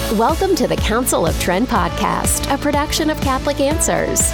Welcome to the Council of Trent podcast, a production of Catholic Answers.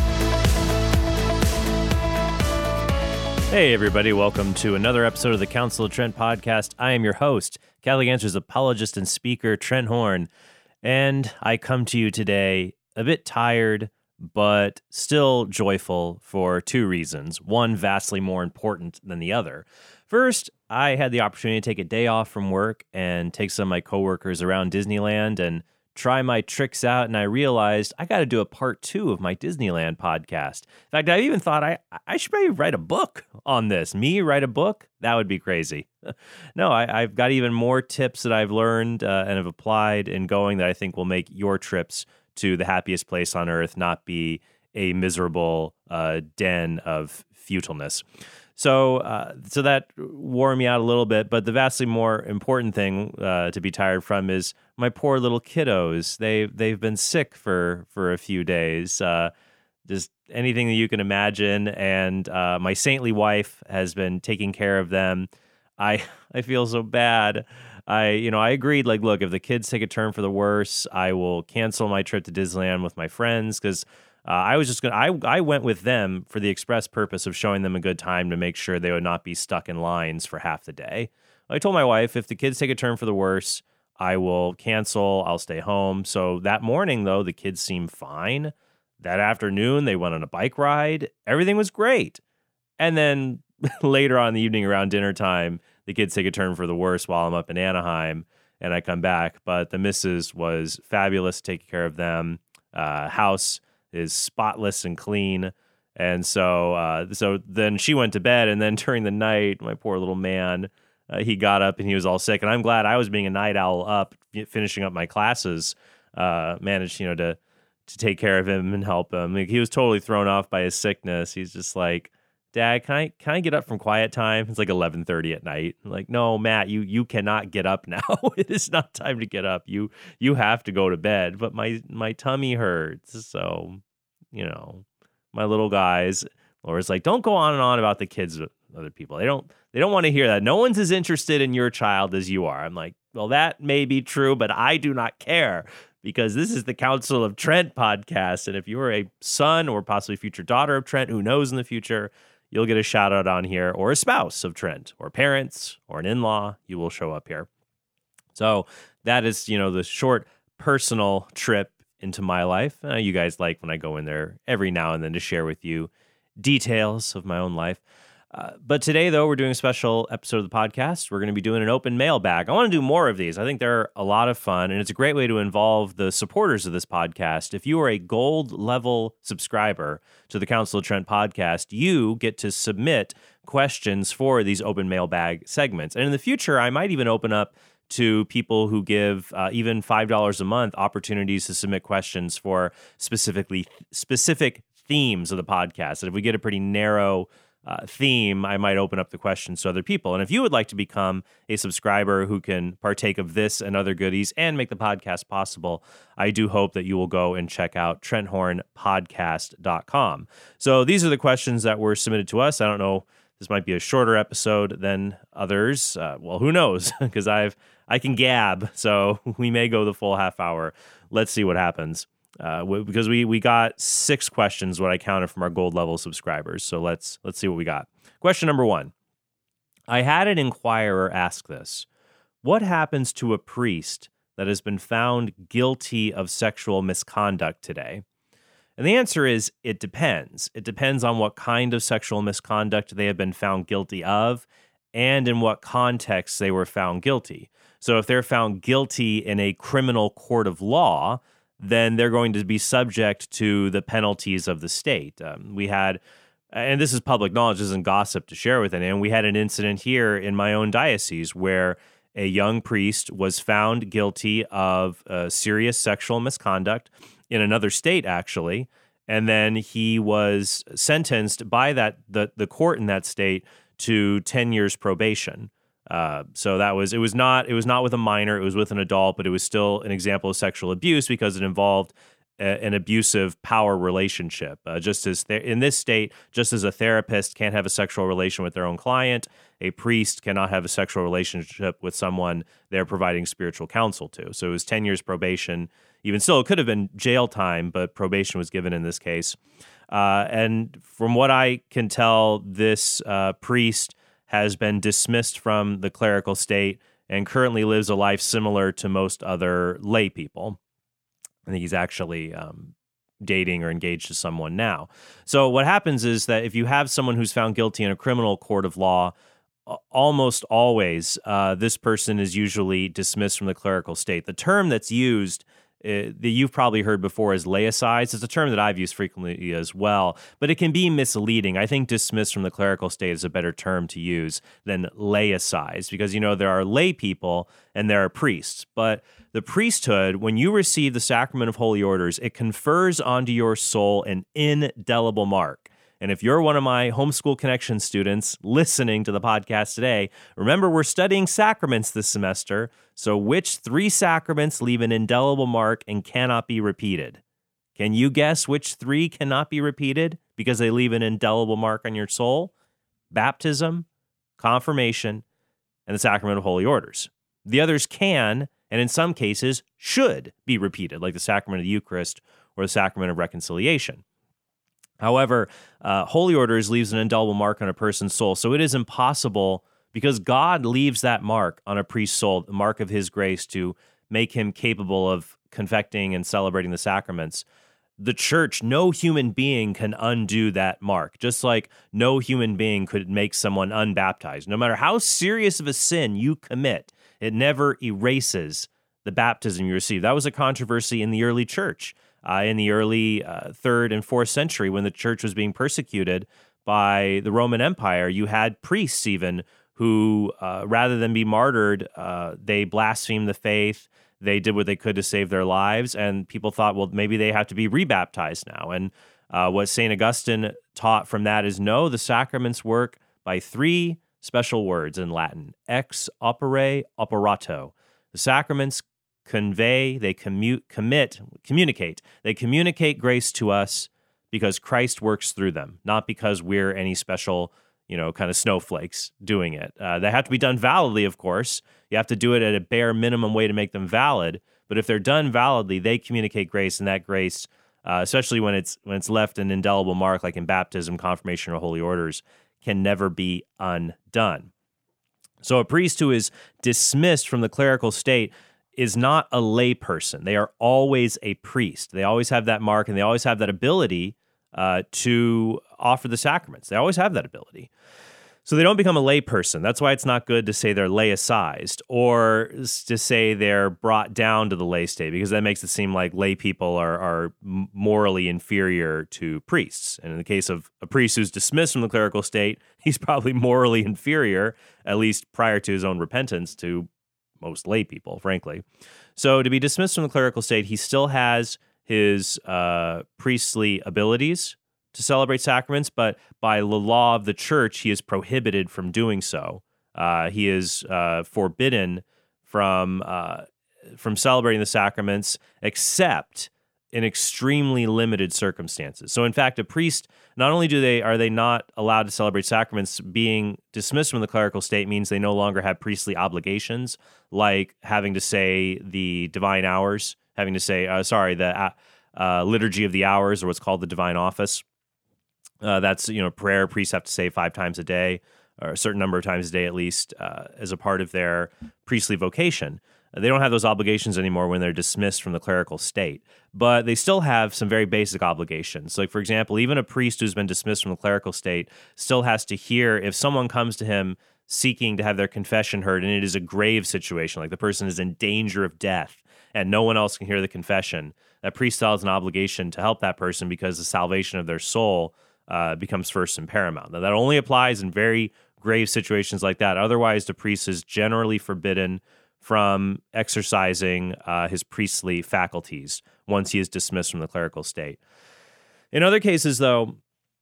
Hey, everybody. Welcome to another episode of the Council of Trent podcast. I am your host, Catholic Answers apologist and speaker, Trent Horn. And I come to you today a bit tired, but still joyful for two reasons. One vastly more important than the other. First, I had the opportunity to take a day off from work and take some of my coworkers around Disneyland and try my tricks out, and I realized I got to do a part 2 of my Disneyland podcast. In fact, I even thought I should maybe write a book on this. Me write a book? That would be crazy. No, I've got even more tips that I've learned and have applied in going that I think will make your trips to the happiest place on earth not be a miserable den of futileness. So that wore me out a little bit, but the vastly more important thing to be tired from is my poor little kiddos. They've been sick for a few days, just anything that you can imagine, and my saintly wife has been taking care of them. I feel so bad. I agreed, like, look, if the kids take a turn for the worse, I will cancel my trip to Disneyland with my friends, because I went with them for the express purpose of showing them a good time to make sure they would not be stuck in lines for half the day. I told my wife, if the kids take a turn for the worse, I will cancel. I'll stay home. So that morning, though, the kids seemed fine. That afternoon, they went on a bike ride. Everything was great. And then later on in the evening around dinner time, the kids take a turn for the worse while I'm up in Anaheim and I come back. But the missus was fabulous taking care of them. House is spotless and clean. And so then she went to bed, and then during the night, my poor little man, he got up and he was all sick. And I'm glad I was being a night owl up, finishing up my classes, managed, to take care of him and help him. Like, he was totally thrown off by his sickness. He's just like, Dad, can I get up from quiet time? It's like 11:30 at night. I'm like, no, Matt, you cannot get up now. It is not time to get up. You have to go to bed. But my tummy hurts. So, my little guys, Laura's like, don't go on and on about the kids with other people. They don't want to hear that. No one's as interested in your child as you are. I'm like, well, that may be true, but I do not care, because this is the Council of Trent podcast. And if you are a son or possibly future daughter of Trent, who knows in the future, you'll get a shout out on here, or a spouse of Trent, or parents, or an in-law. You will show up here. So that is, the short personal trip into my life. You guys like when I go in there every now and then to share with you details of my own life. But today, though, we're doing a special episode of the podcast. We're going to be doing an open mailbag. I want to do more of these. I think they're a lot of fun, and it's a great way to involve the supporters of this podcast. If you are a gold level subscriber to the Council of Trent podcast, you get to submit questions for these open mailbag segments. And in the future, I might even open up to people who give even $5 a month opportunities to submit questions for specific themes of the podcast. And if we get a pretty narrow theme, I might open up the questions to other people. And if you would like to become a subscriber who can partake of this and other goodies and make the podcast possible, I do hope that you will go and check out TrentHornPodcast.com. So these are the questions that were submitted to us. I don't know, this might be a shorter episode than others. Well, who knows? Because I can gab, so we may go the full half hour. Let's see what happens. Because we got 6 questions, what I counted from our gold level subscribers. So let's see what we got. Question number 1. I had an inquirer ask this: what happens to a priest that has been found guilty of sexual misconduct today? And the answer is, it depends. It depends on what kind of sexual misconduct they have been found guilty of and in what context they were found guilty. So if they're found guilty in a criminal court of law, then they're going to be subject to the penalties of the state. We had, and this is public knowledge, this isn't gossip to share with anyone, we had an incident here in my own diocese where a young priest was found guilty of serious sexual misconduct in another state, actually, and then he was sentenced by the court in that state to 10 years probation. So it was not with a minor, it was with an adult, but it was still an example of sexual abuse because it involved an abusive power relationship. Just as in this state, just as a therapist can't have a sexual relation with their own client, a priest cannot have a sexual relationship with someone they're providing spiritual counsel to. So it was 10 years probation. Even still, it could have been jail time, but probation was given in this case. And from what I can tell, this priest has been dismissed from the clerical state and currently lives a life similar to most other lay people. I think he's actually dating or engaged to someone now. So what happens is that if you have someone who's found guilty in a criminal court of law, almost always this person is usually dismissed from the clerical state. The term that's used that you've probably heard before is laicized. It's a term that I've used frequently as well, but it can be misleading. I think dismissed from the clerical state is a better term to use than laicized, because, there are lay people and there are priests. But the priesthood, when you receive the sacrament of holy orders, it confers onto your soul an indelible mark. And if you're one of my Homeschool Connection students listening to the podcast today, remember we're studying sacraments this semester. So which 3 sacraments leave an indelible mark and cannot be repeated? Can you guess which 3 cannot be repeated because they leave an indelible mark on your soul? Baptism, confirmation, and the sacrament of holy orders. The others can, and in some cases should be repeated, like the sacrament of the Eucharist or the sacrament of reconciliation. However, holy orders leaves an indelible mark on a person's soul. So it is impossible, because God leaves that mark on a priest's soul, the mark of his grace, to make him capable of confecting and celebrating the sacraments. The church, no human being can undo that mark, just like no human being could make someone unbaptized. No matter how serious of a sin you commit, it never erases the baptism you receive. That was a controversy in the early church. In the early 3rd and 4th century, when the church was being persecuted by the Roman Empire, you had priests even who, rather than be martyred, they blasphemed the faith. They did what they could to save their lives, and people thought, well, maybe they have to be rebaptized now. And what St. Augustine taught from that is, no, the sacraments work by 3 special words in Latin: ex opere operato. The sacraments convey, they communicate. They communicate grace to us because Christ works through them, not because we're any special, kind of snowflakes doing it. They have to be done validly, of course. You have to do it at a bare minimum way to make them valid. But if they're done validly, they communicate grace, and that grace, especially when it's left an indelible mark, like in baptism, confirmation, or holy orders, can never be undone. So a priest who is dismissed from the clerical state is not a lay person. They are always a priest. They always have that mark, and they always have that ability to offer the sacraments. They always have that ability. So they don't become a lay person. That's why it's not good to say they're laicized or to say they're brought down to the lay state, because that makes it seem like lay people are morally inferior to priests. And in the case of a priest who's dismissed from the clerical state, he's probably morally inferior, at least prior to his own repentance, to most lay people, frankly. So to be dismissed from the clerical state, he still has his priestly abilities to celebrate sacraments, but by the law of the church, he is prohibited from doing so. He is forbidden from celebrating the sacraments, except in extremely limited circumstances. So in fact, a priest, not only are they not allowed to celebrate sacraments, being dismissed from the clerical state means they no longer have priestly obligations, like having to say the divine hours, having to say, the liturgy of the hours, or what's called the divine office. That's, prayer priests have to say 5 times a day, or a certain number of times a day at least, as a part of their priestly vocation. They don't have those obligations anymore when they're dismissed from the clerical state, but they still have some very basic obligations. Like, for example, even a priest who's been dismissed from the clerical state still has to hear, if someone comes to him seeking to have their confession heard, and it is a grave situation, like the person is in danger of death and no one else can hear the confession, that priest still has an obligation to help that person, because the salvation of their soul becomes first and paramount. Now, that only applies in very grave situations like that. Otherwise, the priest is generally forbidden from exercising his priestly faculties once he is dismissed from the clerical state. In other cases, though,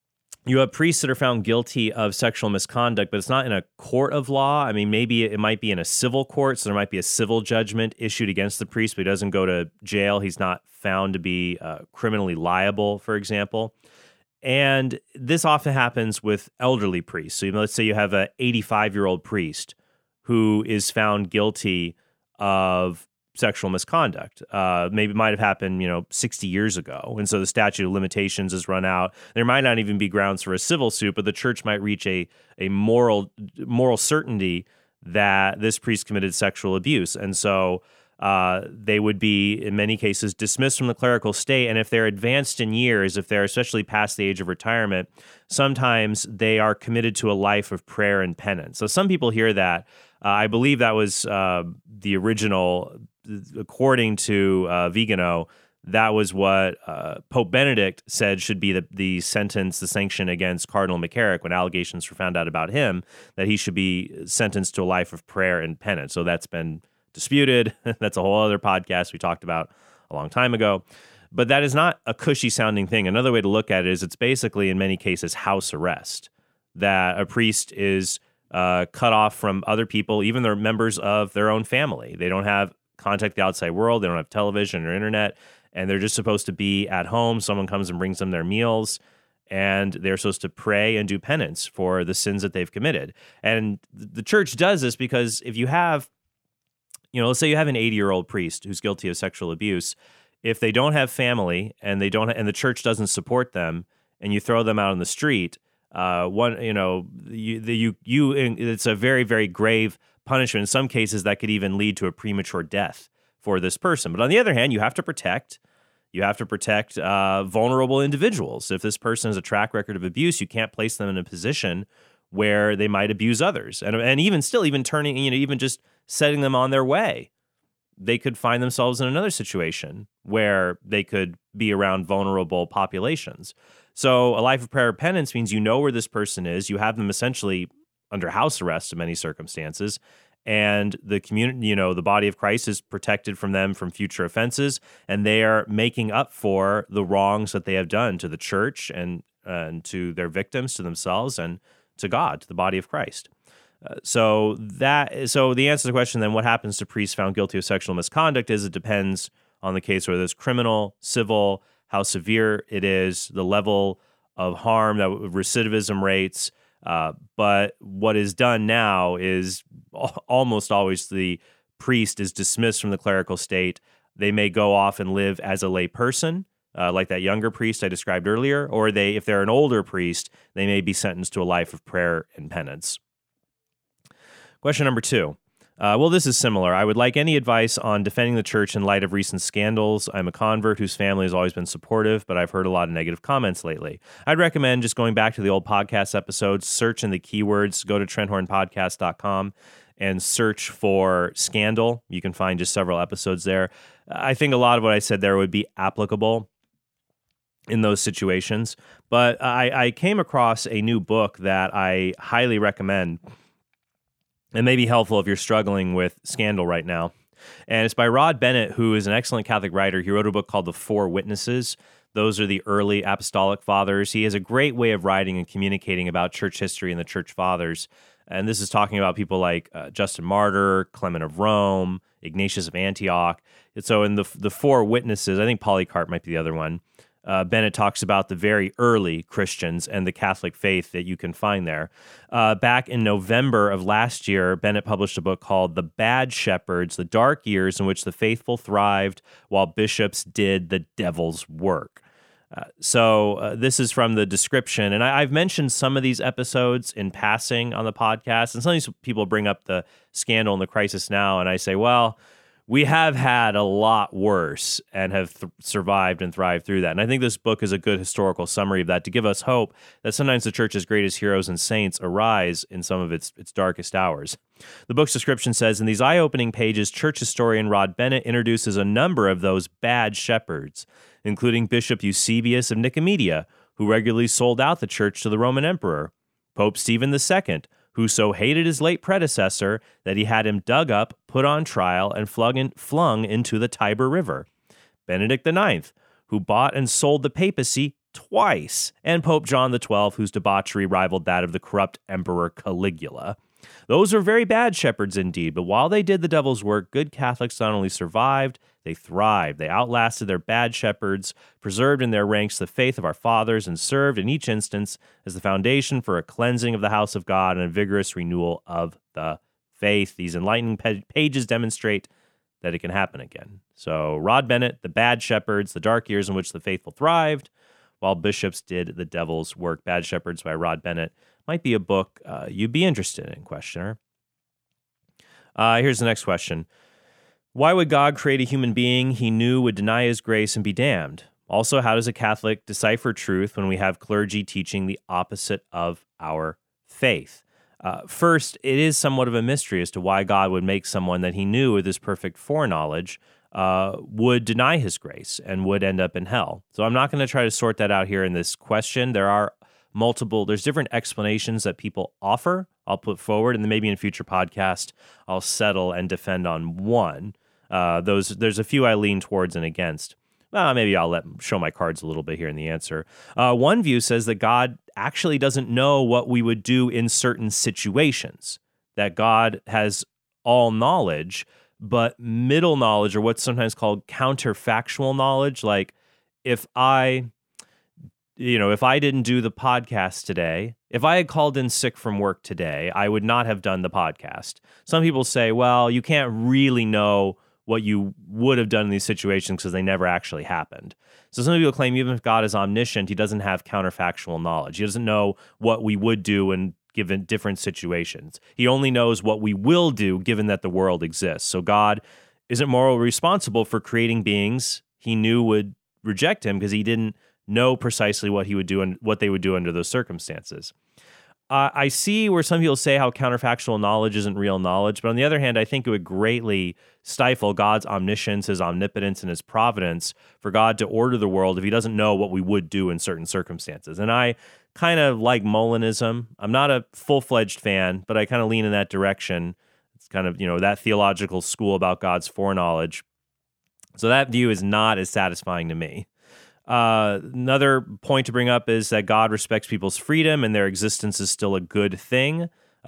you have priests that are found guilty of sexual misconduct, but it's not in a court of law. I mean, maybe it might be in a civil court, so there might be a civil judgment issued against the priest, but he doesn't go to jail. He's not found to be criminally liable, for example. And this often happens with elderly priests. So let's say you have an 85-year-old priest who is found guilty of sexual misconduct. Maybe it might have happened, 60 years ago. And so the statute of limitations has run out. There might not even be grounds for a civil suit, but the church might reach a moral certainty that this priest committed sexual abuse. And so they would be, in many cases, dismissed from the clerical state. And if they're advanced in years, if they're especially past the age of retirement, sometimes they are committed to a life of prayer and penance. So some people hear that. I believe that was the original, according to Vigano, that was what Pope Benedict said should be the sentence, the sanction against Cardinal McCarrick when allegations were found out about him, that he should be sentenced to a life of prayer and penance. So that's been disputed. That's a whole other podcast we talked about a long time ago. But that is not a cushy sounding thing. Another way to look at it is it's basically, in many cases, house arrest, that a priest is cut off from other people, even their members of their own family. They don't have contact with the outside world. They don't have television or internet, and they're just supposed to be at home. Someone comes and brings them their meals, and they're supposed to pray and do penance for the sins that they've committed. And the church does this because if you have, let's say you have an 80-year-old priest who's guilty of sexual abuse, if they don't have family and the church doesn't support them, and you throw them out on the street, it's a very, very grave punishment. In some cases, that could even lead to a premature death for this person. But on the other hand, you have to protect vulnerable individuals. If this person has a track record of abuse, you can't place them in a position where they might abuse others, and even turning, even just setting them on their way, they could find themselves in another situation where they could be around vulnerable populations. So a life of prayer and penance means where this person is. You have them essentially under house arrest in many circumstances, and the community, the body of Christ is protected from them from future offenses, and they are making up for the wrongs that they have done to the church and to their victims, to themselves, and to God, to the body of Christ. So the answer to the question then, what happens to priests found guilty of sexual misconduct, is it depends on the case, whether it's criminal, civil, how severe it is, the level of harm, that recidivism rates. But what is done now is almost always the priest is dismissed from the clerical state. They may go off and live as a lay person, like that younger priest I described earlier, or if they're an older priest, they may be sentenced to a life of prayer and penance. Question number 2. This is similar. I would like any advice on defending the church in light of recent scandals. I'm a convert whose family has always been supportive, but I've heard a lot of negative comments lately. I'd recommend just going back to the old podcast episodes, search in the keywords, go to TrentHornPodcast.com and search for scandal. You can find just several episodes there. I think a lot of what I said there would be applicable in those situations. But I came across a new book that I highly recommend. It may be helpful if you're struggling with scandal right now. And it's by Rod Bennett, who is an excellent Catholic writer. He wrote a book called The Four Witnesses. Those are the early apostolic fathers. He has a great way of writing and communicating about church history and the church fathers. And this is talking about people like Justin Martyr, Clement of Rome, Ignatius of Antioch. And so in the Four Witnesses, I think Polycarp might be the other one, Bennett talks about the very early Christians and the Catholic faith that you can find there. Back in November of last year, Bennett published a book called The Bad Shepherds, The Dark Years in Which the Faithful Thrived While Bishops Did the Devil's Work. So this is from the description, and I've mentioned some of these episodes in passing on the podcast, and some of these people bring up the scandal and the crisis now, and I say, well, we have had a lot worse and have survived and thrived through that. And I think this book is a good historical summary of that, to give us hope that sometimes the church's greatest heroes and saints arise in some of its darkest hours. The book's description says, in these eye-opening pages, church historian Rod Bennett introduces a number of those bad shepherds, including Bishop Eusebius of Nicomedia, who regularly sold out the church to the Roman emperor, Pope Stephen II, who so hated his late predecessor that he had him dug up, put on trial, and flung into the Tiber River, Benedict IX, who bought and sold the papacy twice, and Pope John XII, whose debauchery rivaled that of the corrupt Emperor Caligula. Those were very bad shepherds indeed, but while they did the devil's work, good Catholics not only survived, they thrived. They outlasted their bad shepherds, preserved in their ranks the faith of our fathers, and served in each instance as the foundation for a cleansing of the house of God and a vigorous renewal of the faith. These enlightening pages demonstrate that it can happen again. So Rod Bennett, The Bad Shepherds, The Dark Years in Which the Faithful Thrived, while Bishops Did the Devil's Work. Bad Shepherds by Rod Bennett might be a book you'd be interested in, questioner. Here's the next question. Why would God create a human being he knew would deny his grace and be damned? Also, how does a Catholic decipher truth when we have clergy teaching the opposite of our faith? First, it is somewhat of a mystery as to why God would make someone that he knew with his perfect foreknowledge would deny his grace and would end up in hell. So I'm not going to try to sort that out here in this question. There's different explanations that people offer. I'll put forward, and then maybe in a future podcast, I'll settle and defend on one. There's a few I lean towards and against. Maybe I'll show my cards a little bit here in the answer. One view says that God actually doesn't know what we would do in certain situations, that God has all knowledge, but middle knowledge, or what's sometimes called counterfactual knowledge, like if I didn't do the podcast today, if I had called in sick from work today, I would not have done the podcast. Some people say, well, you can't really know what you would have done in these situations because they never actually happened. So some people claim even if God is omniscient, he doesn't have counterfactual knowledge. He doesn't know what we would do in given different situations. He only knows what we will do given that the world exists. So God isn't morally responsible for creating beings he knew would reject him because he didn't know precisely what he would do and what they would do under those circumstances. I see where some people say how counterfactual knowledge isn't real knowledge, but on the other hand, I think it would greatly stifle God's omniscience, his omnipotence, and his providence for God to order the world if he doesn't know what we would do in certain circumstances. And I kind of like Molinism. I'm not a full-fledged fan, but I kind of lean in that direction. It's kind of, that theological school about God's foreknowledge. So that view is not as satisfying to me. Another point to bring up is that God respects people's freedom and their existence is still a good thing.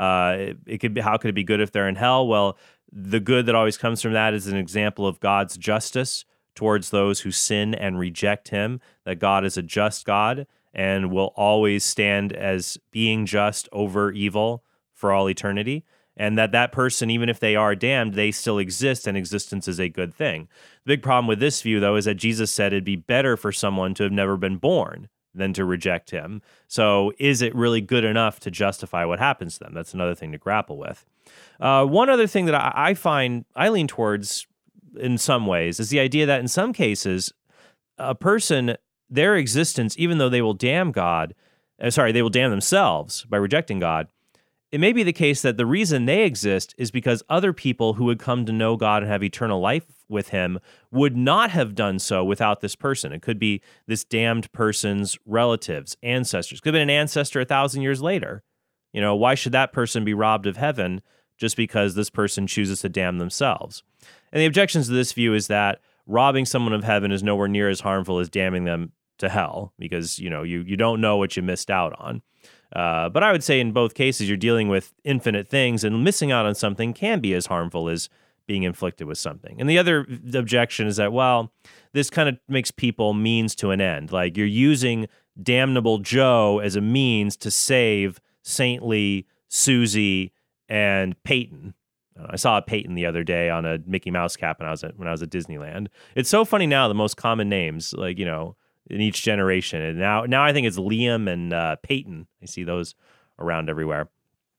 It could be, how could it be good if they're in hell? Well, the good that always comes from that is an example of God's justice towards those who sin and reject him, that God is a just God and will always stand as being just over evil for all eternity. And that person, even if they are damned, they still exist, and existence is a good thing. The big problem with this view, though, is that Jesus said it'd be better for someone to have never been born than to reject him. So is it really good enough to justify what happens to them? That's another thing to grapple with. One other thing that I find I lean towards in some ways is the idea that in some cases, a person, their existence, even though they will damn they will damn themselves by rejecting God, it may be the case that the reason they exist is because other people who would come to know God and have eternal life with him would not have done so without this person. It could be this damned person's relatives, ancestors. Could have been an ancestor 1,000 years later. Why should that person be robbed of heaven just because this person chooses to damn themselves? And the objections to this view is that robbing someone of heaven is nowhere near as harmful as damning them to hell because, you don't know what you missed out on. But I would say in both cases, you're dealing with infinite things, and missing out on something can be as harmful as being inflicted with something. And the other objection is that, well, this kind of makes people means to an end. Like you're using damnable Joe as a means to save saintly Susie and Peyton. I saw a Peyton the other day on a Mickey Mouse cap when I was at Disneyland. It's so funny now, the most common names, like, in each generation. And now I think it's Liam and Peyton. I see those around everywhere.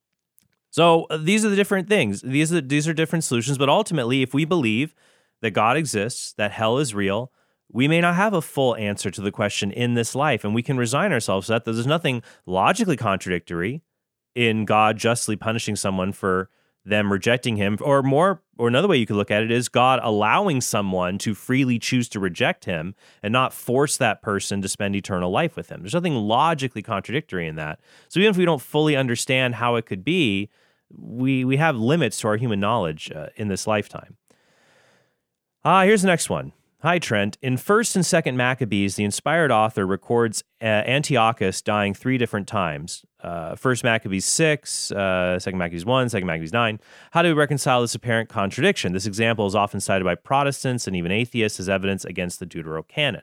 So these are the different things. These are different solutions. But ultimately, if we believe that God exists, that hell is real, we may not have a full answer to the question in this life. And we can resign ourselves to that. There's nothing logically contradictory in God justly punishing someone for them rejecting him, or another way you could look at it is God allowing someone to freely choose to reject him and not force that person to spend eternal life with him. There's nothing logically contradictory in that. So even if we don't fully understand how it could be, we have limits to our human knowledge in this lifetime. Here's the next one. Hi, Trent. In 1st and 2nd Maccabees, the inspired author records Antiochus dying 3 different times. 1st Maccabees 6, 2nd Maccabees 1, 2nd Maccabees 9. How do we reconcile this apparent contradiction? This example is often cited by Protestants and even atheists as evidence against the Deuterocanon.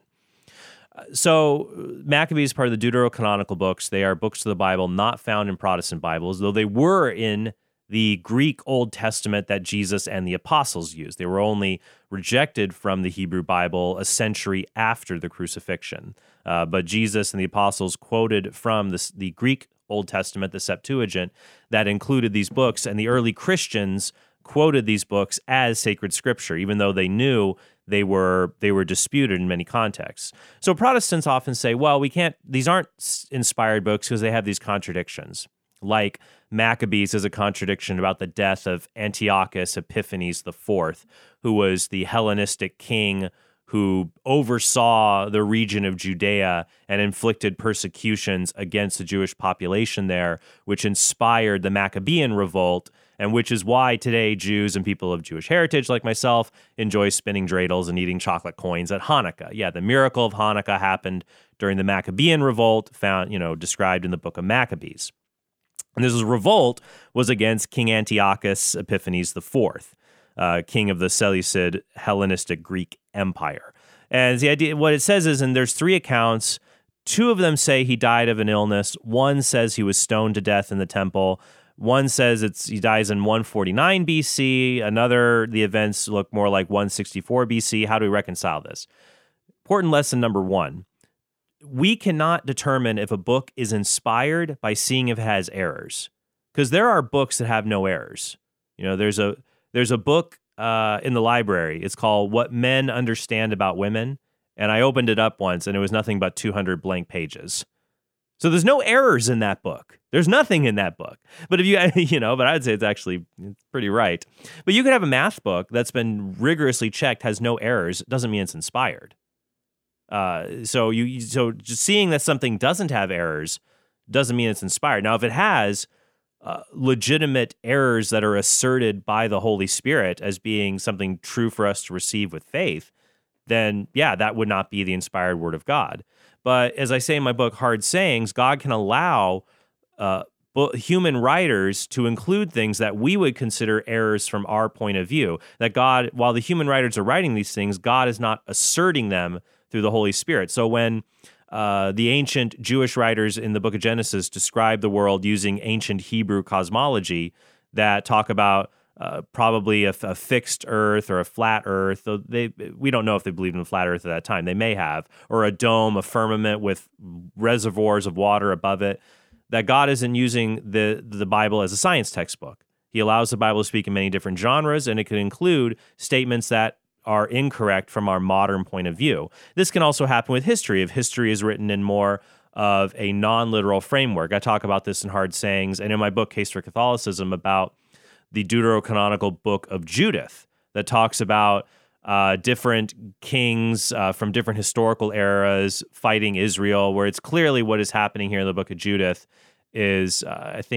So Maccabees, part of the Deuterocanonical books, they are books of the Bible not found in Protestant Bibles, though they were in the Greek Old Testament that Jesus and the apostles used. They were only rejected from the Hebrew Bible a century after the crucifixion. But Jesus and the apostles quoted from the Greek Old Testament, the Septuagint, that included these books, and the early Christians quoted these books as sacred scripture, even though they knew they were disputed in many contexts. So Protestants often say, well, these aren't inspired books because they have these contradictions. Like Maccabees is a contradiction about the death of Antiochus Epiphanes IV, who was the Hellenistic king who oversaw the region of Judea and inflicted persecutions against the Jewish population there, which inspired the Maccabean revolt, and which is why today Jews and people of Jewish heritage like myself enjoy spinning dreidels and eating chocolate coins at Hanukkah. Yeah, the miracle of Hanukkah happened during the Maccabean revolt, described in the book of Maccabees. And this revolt was against King Antiochus Epiphanes IV, king of the Seleucid Hellenistic Greek Empire. And the idea, what it says is, and there's 3 accounts. 2 of them say he died of an illness. 1 says he was stoned to death in the temple. 1 says he dies in 149 BC. Another, the events look more like 164 BC. How do we reconcile this? Important lesson number 1. We cannot determine if a book is inspired by seeing if it has errors, because there are books that have no errors. There's a book in the library. It's called What Men Understand About Women, and I opened it up once, and it was nothing but 200 blank pages. So there's no errors in that book. There's nothing in that book. But but I'd say it's pretty right. But you could have a math book that's been rigorously checked, has no errors. It doesn't mean it's inspired. So just seeing that something doesn't have errors doesn't mean it's inspired. Now, if it has legitimate errors that are asserted by the Holy Spirit as being something true for us to receive with faith, then that would not be the inspired word of God. But as I say in my book, Hard Sayings, God can allow human writers to include things that we would consider errors from our point of view. That God, while the human writers are writing these things, God is not asserting them through the Holy Spirit. So when the ancient Jewish writers in the book of Genesis describe the world using ancient Hebrew cosmology that talk about probably a fixed earth or a flat earth, we don't know if they believed in a flat earth at that time. They may have, or a dome, a firmament with reservoirs of water above it, that God isn't using the Bible as a science textbook. He allows the Bible to speak in many different genres, and it could include statements that are incorrect from our modern point of view. This can also happen with history, if history is written in more of a non-literal framework. I talk about this in Hard Sayings and in my book, Case for Catholicism, about the Deuterocanonical book of Judith that talks about different kings from different historical eras fighting Israel, where it's clearly what is happening here in the book of Judith is,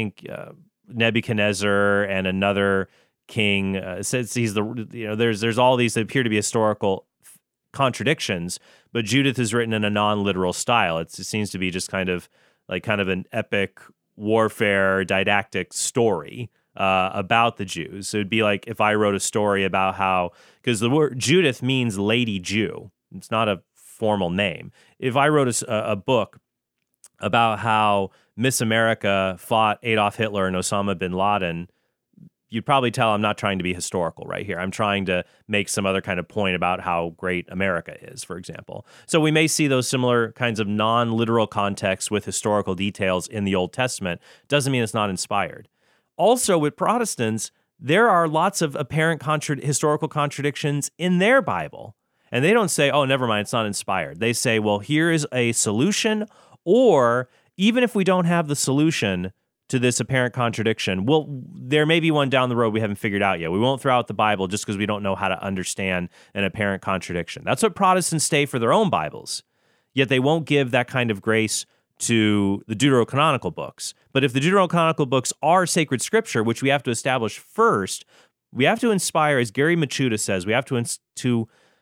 Nebuchadnezzar and another king says he's there's all these that appear to be historical contradictions, but Judith is written in a non-literal style. It seems to be just kind of an epic warfare didactic story about the Jews. So it'd be like if I wrote a story about how, because the word Judith means Lady Jew. It's not a formal name. If I wrote a book about how Miss America fought Adolf Hitler and Osama bin Laden, you'd probably tell I'm not trying to be historical right here. I'm trying to make some other kind of point about how great America is, for example. So we may see those similar kinds of non-literal contexts with historical details in the Old Testament. Doesn't mean it's not inspired. Also, with Protestants, there are lots of apparent historical contradictions in their Bible. And they don't say, oh, never mind, it's not inspired. They say, well, here is a solution, or even if we don't have the solution to this apparent contradiction, there may be one down the road we haven't figured out yet. We won't throw out the Bible just because we don't know how to understand an apparent contradiction. That's what Protestants say for their own Bibles. Yet they won't give that kind of grace to the Deuterocanonical books. But if the Deuterocanonical books are sacred scripture, which we have to establish first, we have to inspire, as Gary Machuda says, we have to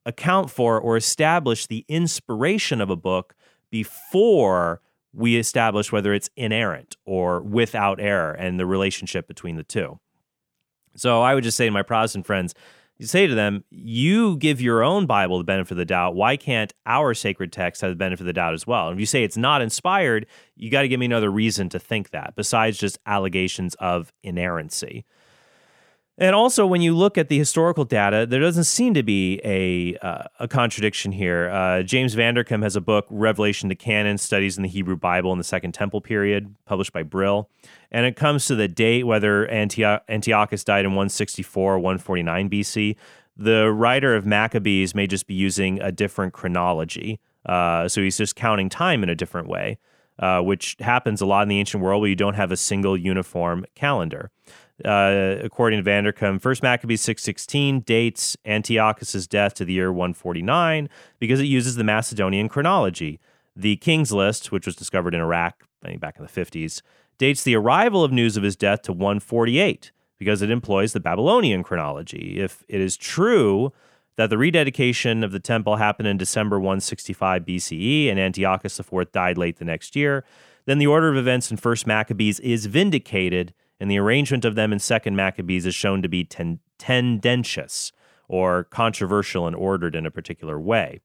account for or establish the inspiration of a book before we establish whether it's inerrant or without error and the relationship between the two. So I would just say to my Protestant friends, you say to them, you give your own Bible the benefit of the doubt. Why can't our sacred text have the benefit of the doubt as well? And if you say it's not inspired, you got to give me another reason to think that, besides just allegations of inerrancy. And also, when you look at the historical data, there doesn't seem to be a contradiction here. James Vanderkam has a book, Revelation to Canon, Studies in the Hebrew Bible in the Second Temple Period, published by Brill. And it comes to the date, whether Antiochus died in 164 or 149 BC. The writer of Maccabees may just be using a different chronology. So he's just counting time in a different way, which happens a lot in the ancient world where you don't have a single uniform calendar. According to Vanderkam, 1 Maccabees 6:16 dates Antiochus' death to the year 149 because it uses the Macedonian chronology. The King's List, which was discovered in Iraq, I think back in the 50s, dates the arrival of news of his death to 148 because it employs the Babylonian chronology. If it is true that the rededication of the temple happened in December 165 BCE and Antiochus IV died late the next year, then the order of events in 1 Maccabees is vindicated, and the arrangement of them in 2 Maccabees is shown to be tendentious or controversial and ordered in a particular way.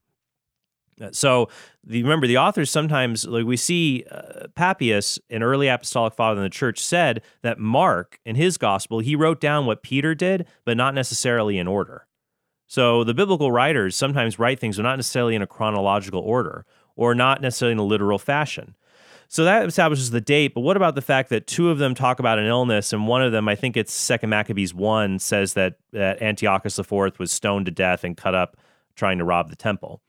So remember, the authors sometimes, like we see Papias, an early apostolic father in the church, said that Mark, in his gospel, he wrote down what Peter did, but not necessarily in order. So the biblical writers sometimes write things, but not necessarily in a chronological order or not necessarily in a literal fashion. So that establishes the date, but what about the fact that two of them talk about an illness, and one of them, I think it's 2 Maccabees 1, says that Antiochus IV was stoned to death and cut up trying to rob the temple?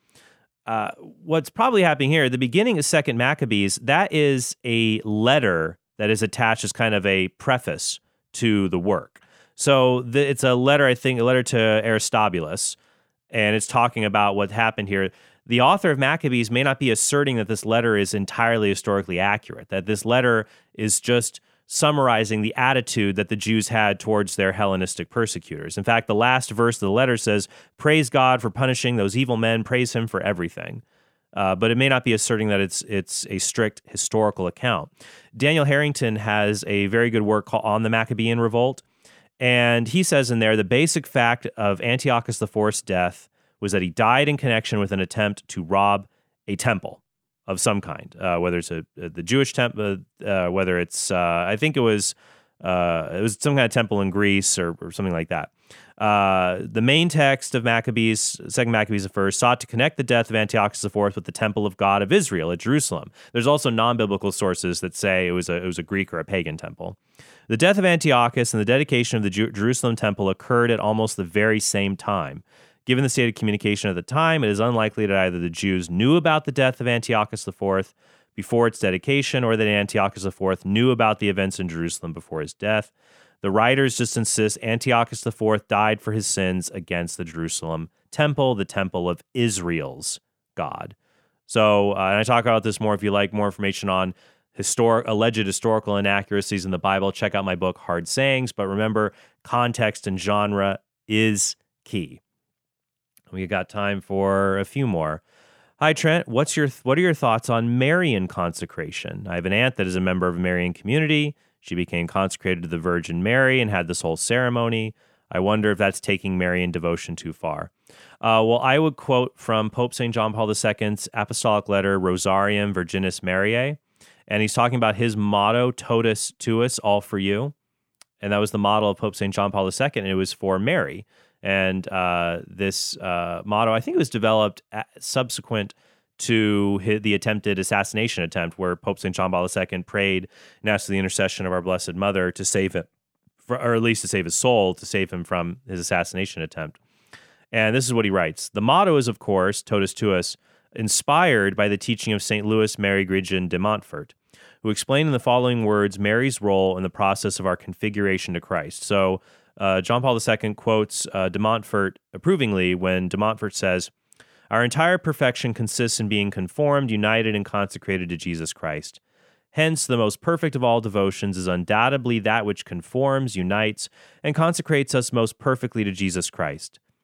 What's probably happening here, at the beginning of 2 Maccabees, that is a letter that is attached as kind of a preface to the work. So it's a letter, I think, a letter to Aristobulus, and it's talking about what happened here. The author of Maccabees may not be asserting that this letter is entirely historically accurate, that this letter is just summarizing the attitude that the Jews had towards their Hellenistic persecutors. In fact, the last verse of the letter says, "Praise God for punishing those evil men, praise him for everything." But it may not be asserting that it's a strict historical account. Daniel Harrington has a very good work called On the Maccabean Revolt, and he says in there, the basic fact of Antiochus IV's death was that he died in connection with an attempt to rob a temple of some kind, whether it's the Jewish temple, whether it's I think it was some kind of temple in Greece or something like that. The main text of Maccabees, 2 Maccabees I, sought to connect the death of Antiochus IV with the temple of God of Israel at Jerusalem. There's also non-biblical sources that say it was a Greek or a pagan temple. The death of Antiochus and the dedication of the Jerusalem temple occurred at almost the very same time. Given the state of communication at the time, it is unlikely that either the Jews knew about the death of Antiochus IV before its dedication or that Antiochus IV knew about the events in Jerusalem before his death. The writers just insist Antiochus IV died for his sins against the Jerusalem temple, the temple of Israel's God. So, and I talk about this more if you like more information on alleged historical inaccuracies in the Bible. Check out my book, Hard Sayings. But remember, context and genre is key. We got time for a few more. Hi, Trent. What are your thoughts on Marian consecration? I have an aunt that is a member of a Marian community. She became consecrated to the Virgin Mary and had this whole ceremony. I wonder if that's taking Marian devotion too far. Well, I would quote from Pope St. John Paul II's apostolic letter, Rosarium Virginis Mariae, and he's talking about his motto, Totus Tuus, all for you. And that was the motto of Pope St. John Paul II, and it was for Mary. And this motto, I think it was developed subsequent to the attempted assassination attempt where Pope St. John Paul II prayed and asked for the intercession of our Blessed Mother to save him, or at least to save his soul, to save him from his assassination attempt. And this is what he writes. The motto is, of course, Totus Tuus, inspired by the teaching of St. Louis Mary Grignon de Montfort, who explained in the following words Mary's role in the process of our configuration to Christ. So John Paul II quotes de Montfort approvingly when de Montfort says, "Our entire perfection consists in being conformed, united, and consecrated to Jesus Christ. Hence, the most perfect of all devotions is undoubtedly that which conforms, unites, and consecrates us most perfectly to Jesus Christ.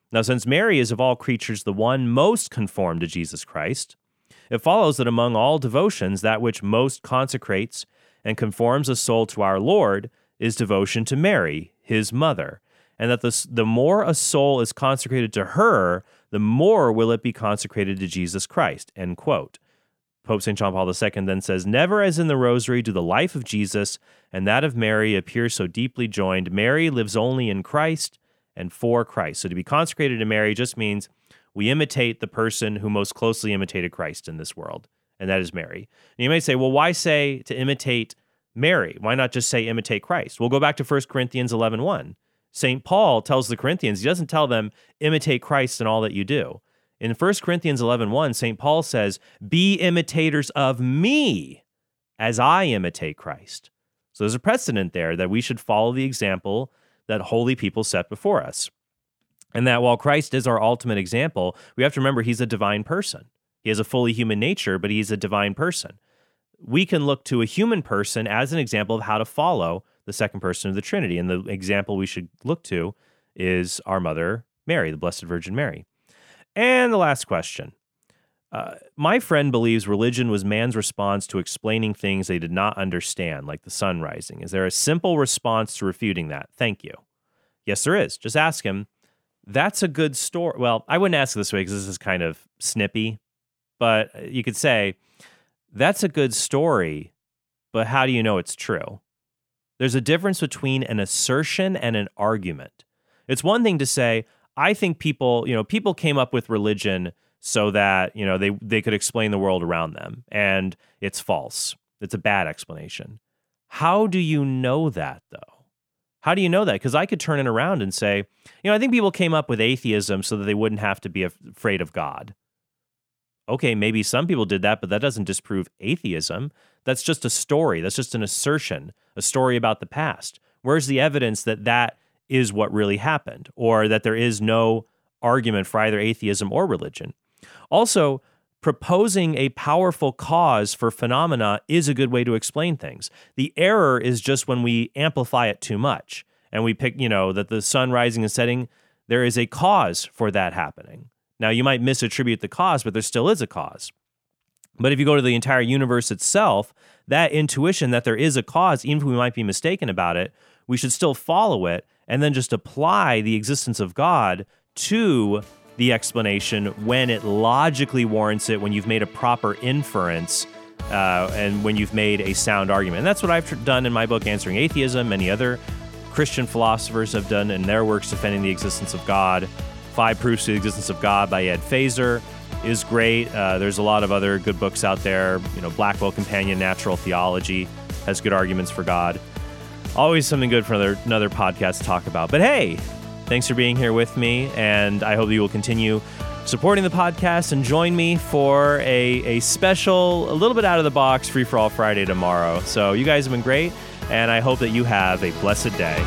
Now, since Mary is of all creatures the one most conformed to Jesus Christ, it follows that among all devotions, that which most consecrates and conforms a soul to our Lord is devotion to Mary, his mother, and that the more a soul is consecrated to her, the more will it be consecrated to Jesus Christ, end quote. Pope St. John Paul II then says, never as in the Rosary do the life of Jesus and that of Mary appear so deeply joined. Mary lives only in Christ and for Christ. So to be consecrated to Mary just means we imitate the person who most closely imitated Christ in this world, and that is Mary. And you may say, well, why say to imitate Mary? Why not just say imitate Christ? We'll go back to 1 Corinthians 11:1. St. Paul tells the Corinthians, he doesn't tell them, imitate Christ in all that you do. In 1 Corinthians 11:1, St. Paul says, be imitators of me as I imitate Christ. So there's a precedent there that we should follow the example that holy people set before us. And that while Christ is our ultimate example, we have to remember he's a divine person. He has a fully human nature, but he's a divine person. We can look to a human person as an example of how to follow the second person of the Trinity. And the example we should look to is our mother, Mary, the Blessed Virgin Mary. And the last question. My friend believes religion was man's response to explaining things they did not understand, like the sun rising. Is there a simple response to refuting that? Thank you. Yes, there is. Just ask him. That's a good story. Well, I wouldn't ask it this way because this is kind of snippy, but you could say, that's a good story, but how do you know it's true? There's a difference between an assertion and an argument. It's one thing to say, I think people came up with religion so that, they could explain the world around them, and it's false. It's a bad explanation. How do you know that, though? How do you know that? Because I could turn it around and say, I think people came up with atheism so that they wouldn't have to be afraid of God. Okay, maybe some people did that, but that doesn't disprove atheism. That's just a story. That's just an assertion, a story about the past. Where's the evidence that that is what really happened, or that there is no argument for either atheism or religion? Also, proposing a powerful cause for phenomena is a good way to explain things. The error is just when we amplify it too much and we pick, that the sun rising and setting, there is a cause for that happening. Now, you might misattribute the cause, but there still is a cause. But if you go to the entire universe itself, that intuition that there is a cause, even if we might be mistaken about it, we should still follow it and then just apply the existence of God to the explanation when it logically warrants it, when you've made a proper inference, and when you've made a sound argument. And that's what I've done in my book, Answering Atheism. Many other Christian philosophers have done in their works defending the existence of God. 5 Proofs to the Existence of God by Ed Feser is great. There's a lot of other good books out there. Blackwell Companion Natural Theology has good arguments for God. Always something good for another podcast to talk about. But hey, thanks for being here with me, and I hope you will continue supporting the podcast and join me for a special, a little bit out of the box Free for All Friday tomorrow. So you guys have been great, and I hope that you have a blessed day.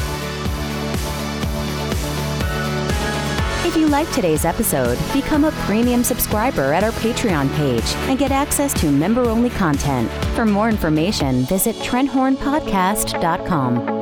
If you liked today's episode, become a premium subscriber at our Patreon page and get access to member-only content. For more information, visit TrentHornPodcast.com.